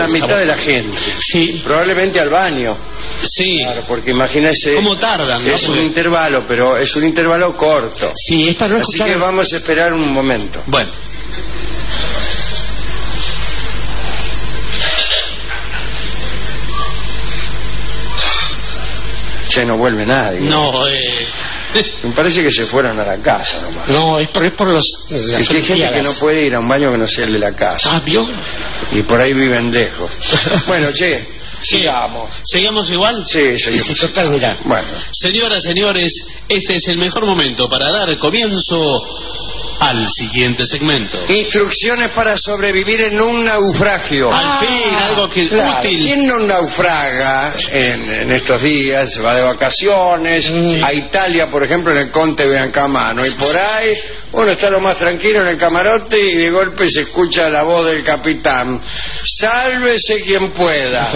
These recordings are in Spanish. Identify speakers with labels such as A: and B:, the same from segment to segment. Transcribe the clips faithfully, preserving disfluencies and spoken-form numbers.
A: la mitad de la gente.
B: Sí.
A: Probablemente al baño.
B: Sí.
A: Claro, porque imagínese.
B: ¿Cómo tardan? ¿No?
A: Es un
B: Porque...
A: intervalo, pero es un intervalo corto.
B: Sí, es para no
A: Así
B: escuchar...
A: que vamos a esperar un momento.
B: Bueno.
A: Ya no vuelve nadie.
B: No, eh...
A: Me parece que se fueron a la casa nomás.
B: No, es por, es por los... Las
A: es que hay gente que no puede ir a un baño que no sea el de la casa.
B: Ah, ¿vio?
A: Y por ahí viven lejos. Bueno, che, sigamos.
B: ¿Seguimos igual?
A: Sí, seguimos.
B: Sí, total, mirá.
A: Bueno.
B: Señoras, señores, este es el mejor momento para dar comienzo al siguiente segmento.
A: Instrucciones para sobrevivir en un naufragio.
B: Al fin, algo que
A: Claro,
B: útil.
A: ¿quién no naufraga en, en estos días? Se va de vacaciones
B: Mm.
A: a Italia, por ejemplo, en el Conte Biancamano, y por ahí uno está lo más tranquilo en el camarote y de golpe se escucha la voz del capitán: sálvese quien pueda.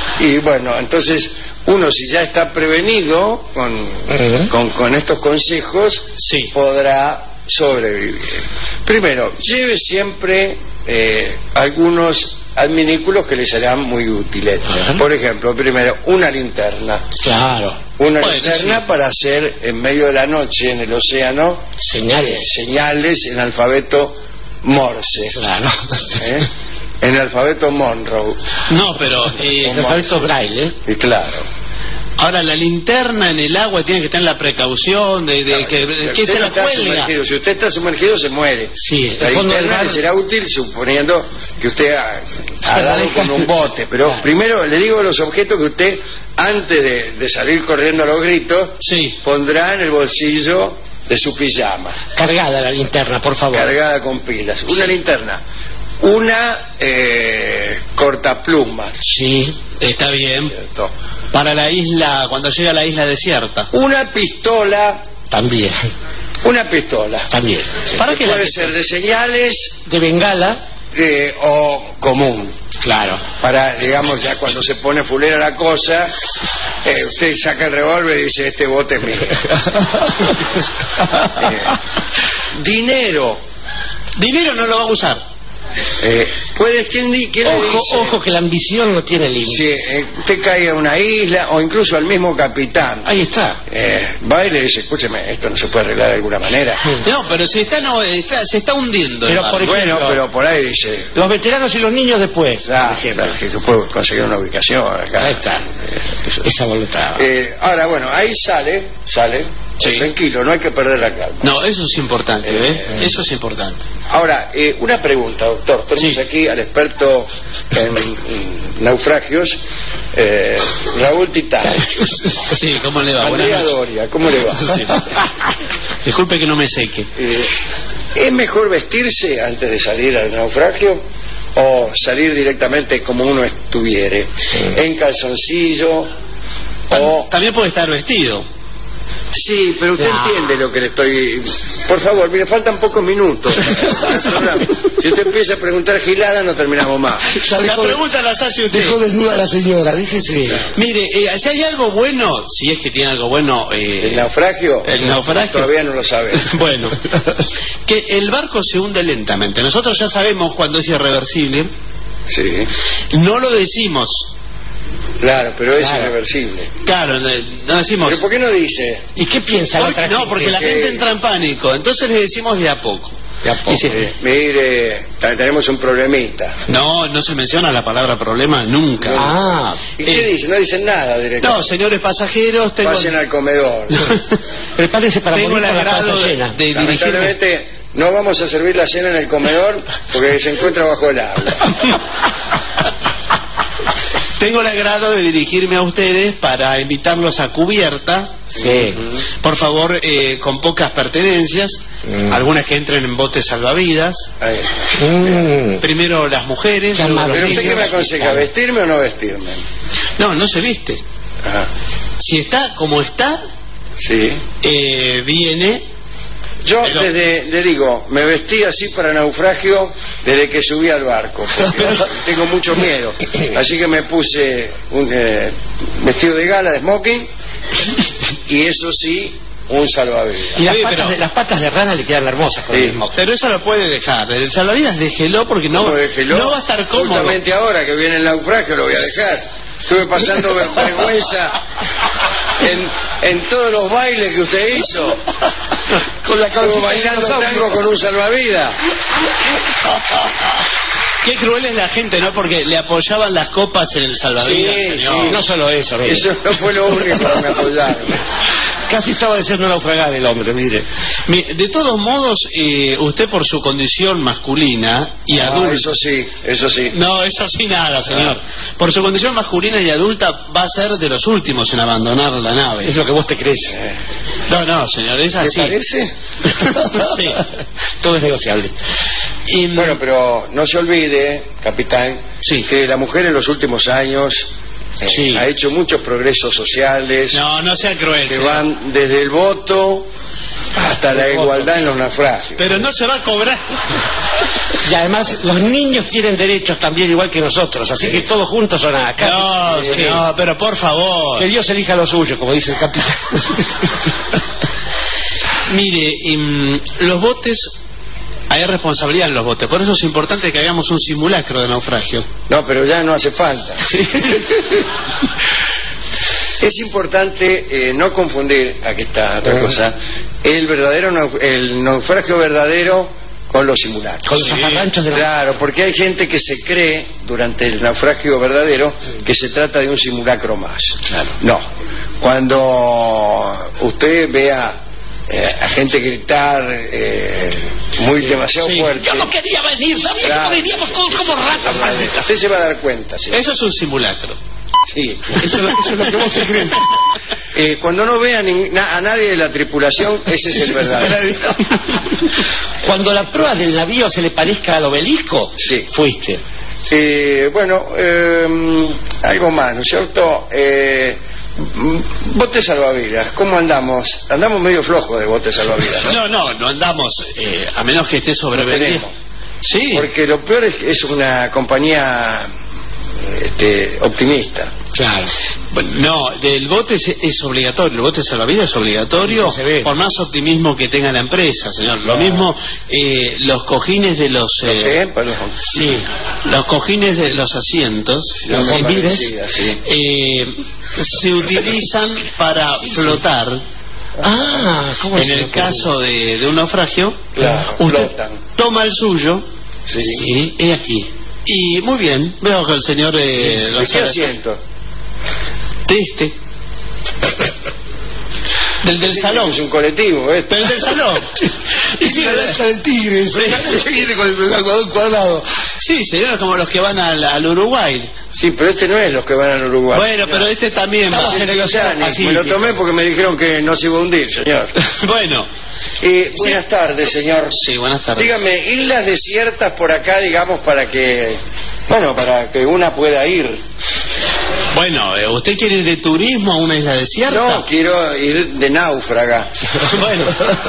A: Y bueno, entonces uno, si ya está prevenido con,
B: Uh-huh.
A: con, con estos consejos,
B: Sí.
A: podrá sobrevivir. Primero, lleve siempre eh, algunos adminículos que le serán muy útiles.
B: Ajá.
A: Por ejemplo, primero, una linterna.
B: Claro.
A: Una
B: Bueno,
A: linterna
B: sí.
A: para hacer en medio de la noche en el océano
B: Señales.
A: señales en alfabeto Morse,
B: Claro.
A: ¿eh? En el alfabeto Monroe.
B: No, pero... Eh,
A: Como-
B: alfabeto braille, ¿eh?
A: Y claro.
B: Ahora, la linterna en el agua tiene que tener la precaución de, de que,
A: Si
B: que
A: usted
B: se la
A: está
B: cuelga.
A: sumergido, si usted está sumergido, se muere.
B: Sí,
A: La
B: el fondo del
A: linterna
B: mar...
A: le será útil suponiendo que usted ha, ha dado
B: Permanezca-
A: con un bote. Pero
B: Claro.
A: primero le digo los objetos que usted, antes de, de salir corriendo a los gritos,
B: Sí.
A: pondrá en el bolsillo de su pijama,
B: Cargada la linterna, por favor.
A: cargada con pilas. Una linterna, una eh, cortaplumas,
B: Sí, está bien.
A: ¿cierto?
B: Para la isla, cuando llega a la isla desierta.
A: Una pistola,
B: También,
A: una pistola.
B: también. ¿Para
A: Que
B: qué la
A: puede ser de señales
B: de bengala?
A: eh, o común.
B: Claro.
A: Para, digamos, ya cuando se pone fulera la cosa, eh, usted saca el revólver y dice: este bote es mío. Eh, dinero.
B: Dinero no lo va a usar.
A: Eh, puede, ¿quién, di- quién le
B: Ojo,
A: dice?
B: ojo que la ambición no tiene límite.
A: Si eh, usted cae a una isla, o incluso al mismo capitán,
B: Ahí está.
A: eh, va y le dice: escúcheme, esto no se puede arreglar de alguna manera.
B: No, pero se está, no, está, se está hundiendo. el
A: Pero,
B: barco.
A: por bueno, pero por ahí dice:
B: Los veteranos y los niños después.
A: ah,
B: por ejemplo.
A: claro, si tú puedes conseguir una ubicación acá.
B: Ahí está.
A: Eh, eso.
B: Esa voluntad.
A: Eh, ahora, bueno, ahí sale, sale,
B: Sí.
A: tranquilo, no hay que perder la calma.
B: No, eso es importante,
A: Eh,
B: ¿eh?
A: eh.
B: Eso es importante.
A: Ahora, eh, una pregunta, doctor. Tenemos
B: Sí.
A: aquí al experto en, en naufragios, eh, Raúl Titán.
B: Sí, ¿cómo le va? Buenas
A: Andrea
B: noches.
A: Doria, ¿cómo le va?
B: Sí. Disculpe que no me seque.
A: Eh, ¿Es mejor vestirse antes de salir al naufragio o salir directamente como uno estuviere? En calzoncillo o...
B: También puede estar vestido.
A: Sí, pero usted
B: No.
A: entiende lo que le estoy... Por favor, mire, faltan pocos minutos. Si usted empieza a preguntar gilada, no terminamos más.
B: La pregunta la hace usted.
C: Dejó desnuda a la señora, déjese.
B: Mire, eh, si hay algo bueno, si es que tiene algo bueno... eh,
A: ¿El naufragio?
B: El naufragio.
A: Todavía no lo sabe.
B: Bueno, que el barco se hunde lentamente. Nosotros ya sabemos cuando es irreversible.
A: Sí,
B: No lo decimos.
A: claro, pero es
B: Claro.
A: irreversible.
B: Claro, no, no decimos...
A: ¿Pero por qué no dice?
C: ¿Y qué piensa la
B: Porque-
C: otra
B: no,
C: gente?
B: porque la
A: que-
B: gente entra en pánico. Entonces le decimos de a poco.
C: De a poco.
B: Dice,
A: Eh, mire, ta- tenemos un problemita.
B: no, no se menciona la palabra problema nunca.
C: Ah,
A: ¿Y qué
B: Eh,
A: dice? No dicen nada
B: No,
A: directamente.
B: señores pasajeros, tengo,
A: Pasen al comedor.
C: prepárese para
B: tengo
C: morir
B: el
C: con la
B: agrado
C: panza
B: de,
C: llena.
B: de dirigirme.
A: Lamentablemente no vamos a servir la cena en el comedor porque se encuentra bajo el agua.
B: Tengo el agrado de dirigirme a ustedes para invitarlos a cubierta.
C: Sí.
B: Por favor, eh, con pocas pertenencias,
C: Mm.
B: algunas que entren en botes salvavidas.
A: Ahí.
C: Mm.
B: Primero las mujeres,
C: Qué
B: luego los
C: amable.
A: Pero usted qué me
B: niños.
A: aconseja, ¿vestirme o no vestirme?
B: No, no se viste.
A: Ajá.
B: Si está como está,
A: Sí.
B: eh, viene.
A: Yo
B: Pero-
A: desde, le digo, me vestí así para naufragio desde que subí al barco, porque tengo mucho miedo. Así que me puse un eh, vestido de gala, de smoking, y eso sí, un salvavidas.
C: Y las
B: Sí,
C: patas,
B: pero-
C: de, las patas de rana le quedan hermosas con
A: Sí.
C: el smoking.
B: Pero eso lo puede dejar. El salvavidas déjelo porque no,
A: ¿Cómo déjelo?
B: no va a estar cómodo.
A: Justamente ahora que viene el naufragio lo voy a dejar. Estuve pasando ver- vergüenza en, en todos los bailes que usted hizo.
C: Con la
A: Estuve
C: calcita
A: bailando
C: de dinosaurio.
A: tango con un salvavidas.
B: Qué cruel es la gente, ¿no? Porque le apoyaban las copas en el salvavidas,
A: Sí,
B: señor.
A: sí.
C: No solo eso, mire.
A: Eso no fue lo único que me apoyaron.
C: Casi estaba deseando naufragar el hombre, mire.
B: Mi- De todos modos, eh, usted por su condición masculina y
A: Ah,
B: adulta...
A: eso sí, eso sí.
B: No, eso sí nada, señor. Por su condición masculina y adulta va a ser de los últimos en abandonar la nave.
C: Es lo que vos te crees.
B: No, no, señor, es
A: ¿Te
B: así.
A: parece?
B: Sí.
C: Todo es negociable.
B: Y,
A: Bueno, pero no se olvide, capitán,
B: Sí.
A: que la mujer en los últimos años eh,
C: Sí.
A: ha hecho muchos progresos sociales
B: No, no sea cruel,
A: que
B: señor.
A: van desde el voto hasta la
C: El voto.
A: igualdad en los naufragios.
B: Pero no se va a cobrar.
C: Y además, los niños tienen derechos también igual que nosotros, así que todos juntos son acá.
B: No,
C: Sí.
B: señor, pero por favor.
C: Que Dios elija lo suyo, como dice el capitán.
B: Mire, em, los botes, hay responsabilidad en los botes, por eso es importante que hagamos un simulacro de naufragio.
A: No, pero ya no hace falta. Es importante eh, no confundir, aquí está otra cosa, el verdadero nau- el naufragio verdadero con los simulacros.
C: Con los zafarranchos de la...
A: Claro, porque hay gente que se cree durante el naufragio verdadero que se trata de un simulacro más.
C: Claro.
A: No. Cuando usted vea eh, a gente gritar eh, muy demasiado
B: Sí.
A: fuerte,
C: Yo no quería venir, sabía
A: Claro.
C: que veníamos todos como ratas, malditas.
A: usted se va a dar cuenta. Sí.
B: Eso es un simulacro.
A: Sí.
C: Eso, es lo- eso es lo que vos te crees.
A: Eh, cuando no vea ni- na- a nadie de la tripulación, ese es el verdadero.
C: Cuando la proa del navío se le parezca al obelisco,
A: Sí.
C: fuiste.
A: Eh, bueno, eh, algo más, ¿no es cierto? Eh, mm, botes salvavidas, ¿cómo andamos? Andamos medio flojos de botes salvavidas, ¿no?
B: No, no, no andamos, eh, a menos que esté
A: Lo
B: sobrevendido.
A: tenemos.
B: Sí.
A: Porque lo peor es que es una compañía este, optimista.
C: Claro.
B: Bueno, no, del bote es, es obligatorio, el bote salvavidas es obligatorio,
C: Sí, se ve.
B: por más optimismo que tenga la empresa, señor. Lo mismo, eh, los cojines de los... eh,
A: ¿Eh? Perdón.
B: sí, los cojines de los asientos,
A: La
B: los
A: bomba
B: silbires,
A: vencida, sí.
B: eh, se utilizan para flotar.
C: Ah, ¿cómo
B: En
C: se
B: el
C: lo ocurrió?
B: caso de, de un naufragio,
A: Claro,
B: usted
A: flotan.
B: toma el suyo
A: Sí.
C: Sí, he aquí.
B: y muy bien, veo que el señor... Eh, lo
A: ¿De qué
B: sabe.
A: asiento?
B: De este. Del del
A: Sí,
B: salón.
A: Es un colectivo, ¿eh?
B: Pero el del salón.
C: Y si la lanza del tigre, eso. Se viene con el algodón cuadrado.
B: Sí, señor, como los que van al, al Uruguay.
A: Sí, pero este no es los que van al Uruguay.
B: Bueno, pero este también va.
C: Estamos en el Océano
A: Titanic, me lo
C: Pacífico.
A: tomé porque me dijeron que no se iba a hundir, señor.
B: Bueno,
A: Eh, buenas tardes, señor.
B: sí, buenas tardes.
A: Dígame, islas desiertas por acá, digamos, para que, bueno, para que una pueda ir.
B: Bueno, eh, ¿usted quiere ir de turismo a una isla desierta?
A: No, quiero ir de náufraga.
B: Bueno,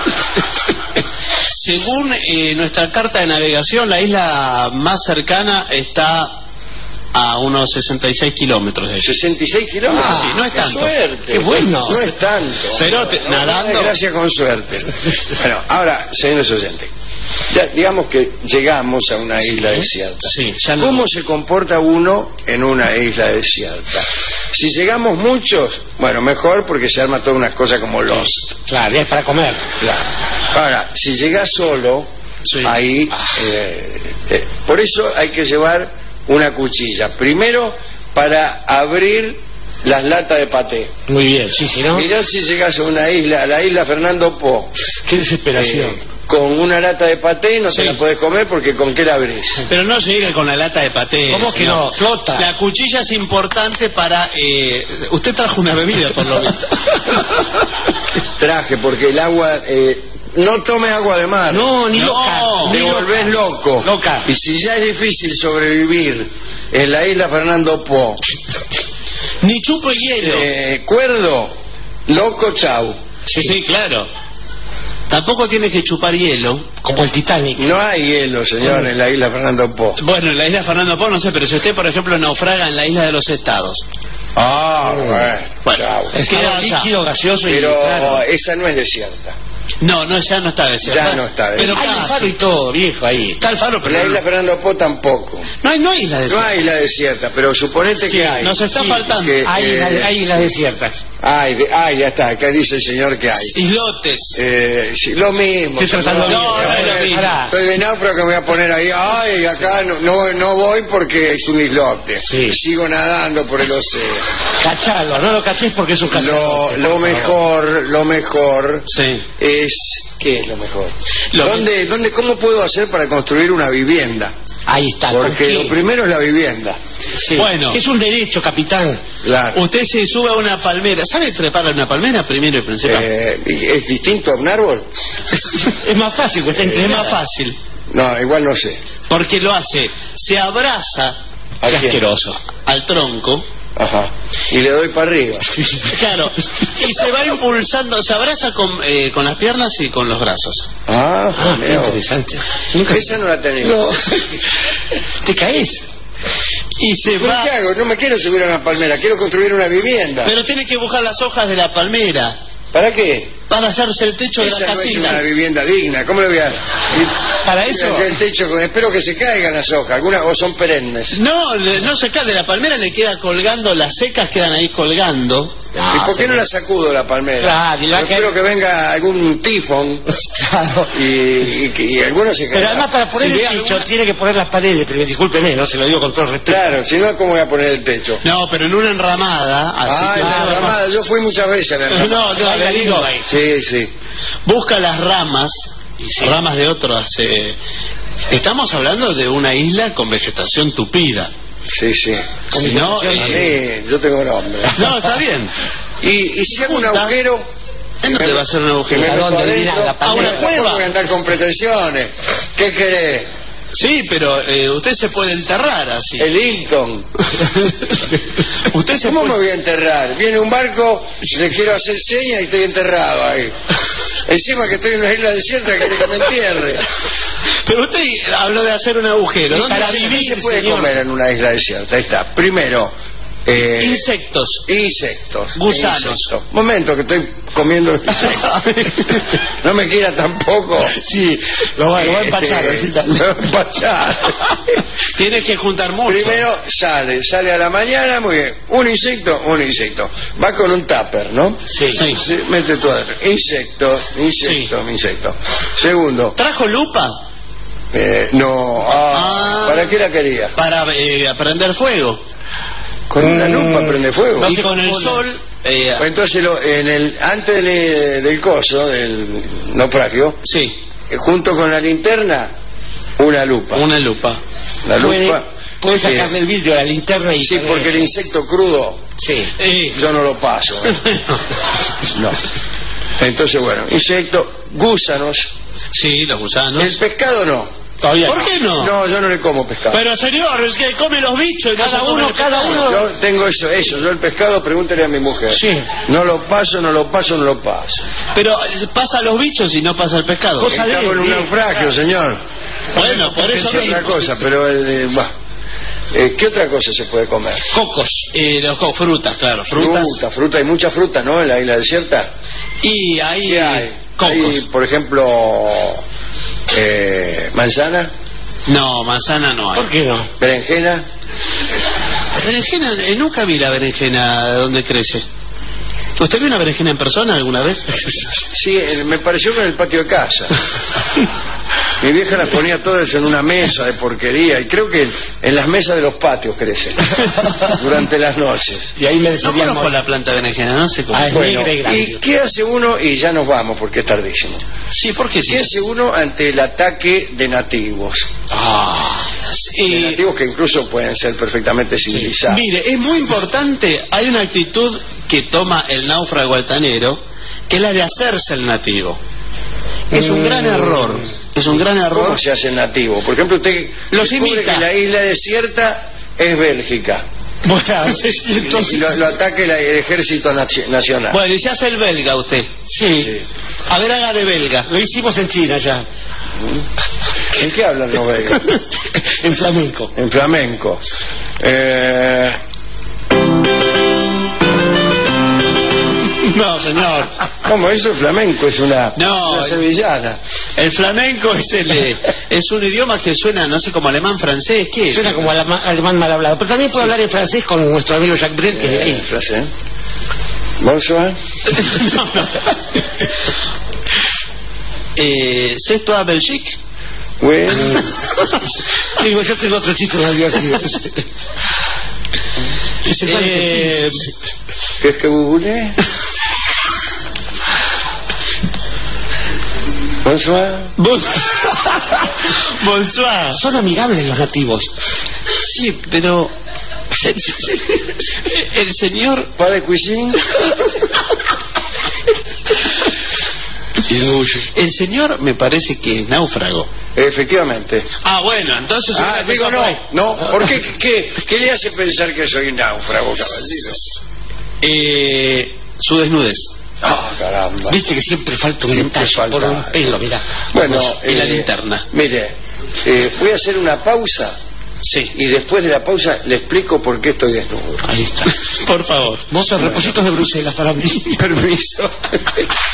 B: según eh, nuestra carta de navegación, la isla más cercana está a unos sesenta y seis kilómetros de ella.
A: sesenta y seis kilómetros.
B: Ah, sí, no es
A: qué
B: tanto.
A: suerte.
C: Qué bueno.
A: No es tanto.
B: Pero te-
A: No,
B: nadando-
A: Gracias con suerte. Bueno, ahora, señores oyentes, ya digamos que llegamos a una isla desierta.
B: Sí, ya no-
A: ¿Cómo se comporta uno en una isla desierta? Si llegamos muchos, bueno, mejor porque se arma toda una cosa como Lost.
C: Claro, ya es para comer.
A: Claro. Ahora, si llegas solo,
B: Sí.
A: ahí, eh, eh, por eso hay que llevar una cuchilla. Primero, para abrir las latas de paté.
C: Muy bien, sí, sí, ¿no?
A: Mirá si llegas a una isla, a la isla Fernando Po,
C: Qué desesperación.
A: eh, con una lata de paté no
B: Sí.
A: te la podés comer porque ¿con qué la abrís?
B: Pero no llegue con la lata de paté.
C: ¿Cómo que
B: señor.
C: no? Flota.
B: La cuchilla es importante para... eh, usted trajo una bebida, por lo menos.
A: Traje, porque el agua... eh, no tome agua de mar.
C: No, ni
B: No.
C: loca.
A: Te
C: Ni
A: volvés
C: loca.
A: loco.
C: Loca.
A: Y si ya es difícil sobrevivir en la isla Fernando Po,
B: Ni chupo hielo.
A: eh, cuerdo, loco, chau.
B: Sí, sí, claro. Tampoco tienes que chupar hielo.
C: Como el Titanic.
A: No hay hielo, señor, en la isla Fernando Po.
B: Bueno, en la isla Fernando Po no sé, pero si usted, por ejemplo, naufraga en la isla de los Estados.
A: Ah, bueno,
B: Bueno,
A: chao.
C: Es
B: queda allá.
C: líquido, gaseoso y
A: Pero
C: claro.
A: esa no es desierta.
B: No, no, ya no está desierto.
A: Ya no está
B: Pero
A: desierto.
C: Hay un
B: casi.
C: faro y todo, viejo, ahí.
B: Está el faro, pero
A: La
B: no,
A: isla Fernando Po tampoco.
B: no hay, no hay isla
A: No
B: desierta.
A: hay isla desierta, pero suponete
B: Sí,
A: que hay.
B: nos está
C: Sí,
B: faltando.
A: que-
C: Hay,
A: eh,
C: islas- hay islas desiertas.
A: Ay, de- ay, ya está, acá dice el señor que hay.
B: Islotes.
A: Eh, sí, lo mismo.
C: Estoy tratando
A: señor.
C: de-
B: No, no es lo mismo.
C: Pará.
A: Estoy de náufrago que me voy a poner ahí. Ay, acá no, no, no voy porque es un islote.
C: Sí.
A: Sigo nadando por el océano.
C: Cachalo, no lo caches porque es un cachalo.
A: Lo, lo mejor, lo mejor
B: Sí.
A: es... ¿Qué es lo mejor?
B: Lo
A: ¿Dónde, dónde, ¿Cómo puedo hacer para construir una vivienda?
C: Ahí está.
A: Porque
C: ¿con
A: lo
C: qué?
A: primero es la vivienda.
C: Sí.
B: Bueno.
C: Es un derecho, capitán.
A: Claro.
B: Usted se sube a una palmera. ¿Sabe trepar a una palmera primero y principal?
A: Eh, ¿Es distinto a un árbol?
C: Es más fácil, que está
B: es
C: entre
B: más fácil.
A: No, igual no sé.
B: Porque lo hace. Se abraza
A: ¿A
C: Qué
A: quién?
C: asqueroso.
B: al tronco.
A: Ajá. Y le doy para arriba.
B: Claro. Y se va impulsando. Se abraza con, eh, con las piernas y con los brazos.
A: Ah,
C: Ah, qué
A: mira vos.
C: interesante.
A: Esa no la tenía.
C: No. ¿Te caes?
B: Y se
A: ¿Pero
B: va.
A: qué hago? No me quiero subir a una palmera, quiero construir una vivienda.
B: Pero tiene que buscar las hojas de la palmera
A: ¿Para qué?
B: para hacerse el techo de
A: Esa
B: la
A: no es
B: casita.
A: una vivienda digna. ¿Cómo le voy a...?
C: Para
A: Voy a
C: eso.
A: hacer el techo con... Espero que se caigan las hojas. Algunas o son perennes.
B: No, le- no se cae de la palmera, le queda colgando, las secas quedan ahí colgando.
A: ¿Y por qué no la sacudo la palmera?
C: Claro, y la que-
A: Espero que venga algún tifón
C: Claro.
A: y, y, que- y algunos se
C: Pero
A: caerán.
C: además para poner
B: Si
C: el
B: ve
C: techo
B: alguna-
C: tiene que poner las paredes, pero discúlpeme, no se lo digo con todo respeto.
A: Claro, si no, ¿cómo voy a poner el techo?
B: No, pero en una enramada, así
A: Ah,
B: que-
A: en la enramada. Yo fui muchas veces a la enramada.
B: No, no, le digo,
A: Sí, sí.
B: busca las ramas, ramas de otras. eh, Estamos hablando de una isla con vegetación tupida.
A: Sí, sí.
B: Si no, eh,
A: Sí, yo tengo nombre.
B: no, está bien.
A: Y, y si hago un
B: Junta.
A: agujero...
B: ¿En dónde va a ser un
A: Que
B: agujero?
A: me
C: ¿A
A: meto
C: dónde
A: adentro,
C: dirá? ¿La
B: ¿A una
A: tampoco
B: cueva?
A: voy a andar con pretensiones. ¿Qué querés?
B: Sí, pero eh, usted se puede enterrar así.
A: El Hilton.
B: Usted se
A: ¿Cómo me
B: puede...
A: voy a enterrar? Viene un barco, le quiero hacer señas y estoy enterrado ahí. Encima que estoy en una isla desierta, quiere que me entierre.
B: Pero usted habló de hacer un agujero.
C: Y
B: ¿Dónde
C: para
B: se-
A: ¿Qué
C: vivir,
A: se puede
C: señor.
A: comer en una isla desierta? Ahí está. Primero, eh,
B: Insectos.
A: insectos.
B: Gusanos.
A: Insectos. Momento que estoy comiendo insectos. No me quiera tampoco.
C: Sí, lo va, lo va a empachar.
A: Este, lo va a empachar.
B: Tienes que juntar mucho.
A: Primero sale, sale a la mañana, muy bien. Un insecto, un insecto. Va con un tupper, ¿no?
B: Sí. Sí.
A: Sí, mete todo adentro. Insecto, insecto, insecto. Segundo,
B: ¿Trajo lupa?
A: eh, no. Ah,
B: Ah.
A: ¿para qué la quería?
B: Para eh, prender fuego.
A: Con una lupa prende fuego.
B: Y con el sol... eh,
A: Entonces, lo- en el, antes del, del coso, del naufragio,
B: sí,
A: eh, junto con la linterna, una lupa.
B: una lupa.
A: La
C: Puede,
A: lupa.
C: puede
A: eh,
C: sacarle el vidrio a la linterna y...
A: sí, porque el insecto crudo
C: Sí.
B: Eh,
A: yo no lo paso. ¿eh? No. Entonces, bueno, insecto, gusanos.
B: sí, los gusanos.
A: El pescado no.
C: Todavía
B: ¿Por
C: no.
B: qué no?
A: No, yo no le como pescado.
B: Pero señor, es que come los bichos y no
C: Cada
B: se come
C: uno,
B: el
C: cada
B: pescado.
C: uno.
A: Yo tengo eso, eso. Yo el pescado, pregúntale a mi mujer.
C: Sí.
A: No lo paso, no lo paso, no lo paso.
B: Pero eh, pasa los bichos y no pasa el pescado.
C: Cosa de-
A: Estamos en un
C: bien,
A: naufragio,
C: claro.
A: señor.
B: Bueno, por eso
A: Es
B: mismo.
A: otra cosa, pero el de- bah. Eh, ¿qué otra cosa se puede comer?
B: Cocos. Eh, los co- frutas, claro, frutas.
A: Fruta, fruta, hay mucha fruta, ¿no? En la isla desierta.
B: Y ahí
A: ¿Qué hay?
B: cocos.
A: Hay, por ejemplo, eh, manzana,
B: No, manzana no hay.
C: ¿Por qué no?
A: berenjena.
B: Berenjena, eh, nunca vi la berenjena donde crece. ¿Usted vio una berenjena en persona alguna vez?
A: Sí, eh, me pareció que en el patio de casa. Mi vieja las ponía todas en una mesa de porquería y creo que en las mesas de los patios crecen durante las noches.
C: Y ahí me
B: No
C: decía
B: conozco la planta de berenjena, no sé cómo.
C: Ah, es
A: Bueno,
C: negra y grande.
A: ¿y qué hace uno? Y ya nos vamos porque es tardísimo.
B: Sí, ¿por qué sí?
A: ¿Qué hace uno ante el ataque de nativos?
B: Ah,
A: De
B: eh,
A: nativos que incluso pueden ser perfectamente civilizados.
B: mire, es muy importante, hay una actitud que toma el náufrago altanero, que es la de hacerse el nativo. Es un gran error, es un gran error.
A: ¿Cómo se hace nativo? Por ejemplo, usted
B: Los
A: descubre
B: imita.
A: que la isla desierta es Bélgica.
C: Bueno, sí, entonces...
A: y lo, lo ataque el, el ejército naci- nacional.
B: Bueno, y se hace el belga usted.
C: Sí.
A: Sí.
B: A ver, haga de belga.
C: Lo hicimos en China ya.
A: ¿En qué hablan los belgas?
C: En flamenco.
A: En flamenco. Eh...
B: No, señor.
A: ¿Cómo? Eso es flamenco, es una,
B: No,
A: una sevillana.
B: El flamenco es el eh, es un idioma que suena, no sé, como alemán, francés. ¿Qué es?
C: Suena como alema- alemán mal hablado. Pero también puedo hablar en francés con nuestro amigo Jacques Brel, que es de
A: Eh,
C: ahí.
A: frase. Bonsoir.
B: No, no. eh, ¿C'est toi Belgique?
A: Oui.
C: Digo, yo tengo otro chiste más divertido.
B: Eh,
A: ¿Qué es que vous voulez? Bonsoir.
B: bon- Bonsoir.
C: Son amigables los nativos.
B: Sí, pero el señor
A: ¿Pas de cuisine?
B: el señor me parece que es náufrago.
A: Efectivamente.
B: Ah, bueno, entonces
A: Ah,
B: hubiera
A: digo
B: empezado
A: no,
B: por ahí.
A: no. ¿Por qué, qué, qué le hace pensar que soy náufrago, caballero?
B: Eh, su desnudez.
A: Ah, caramba.
C: Viste que siempre falta un
A: Siempre
C: detalle
A: falta
C: por un
A: algo.
C: pelo, mira.
A: Bueno,
B: Y la linterna.
A: Mire, eh, voy a hacer una pausa
B: Sí,
A: y después de la pausa le explico por qué estoy desnudo.
C: Ahí está.
B: por favor.
C: Vos sos repositos de Bruselas para mí.
A: Permiso.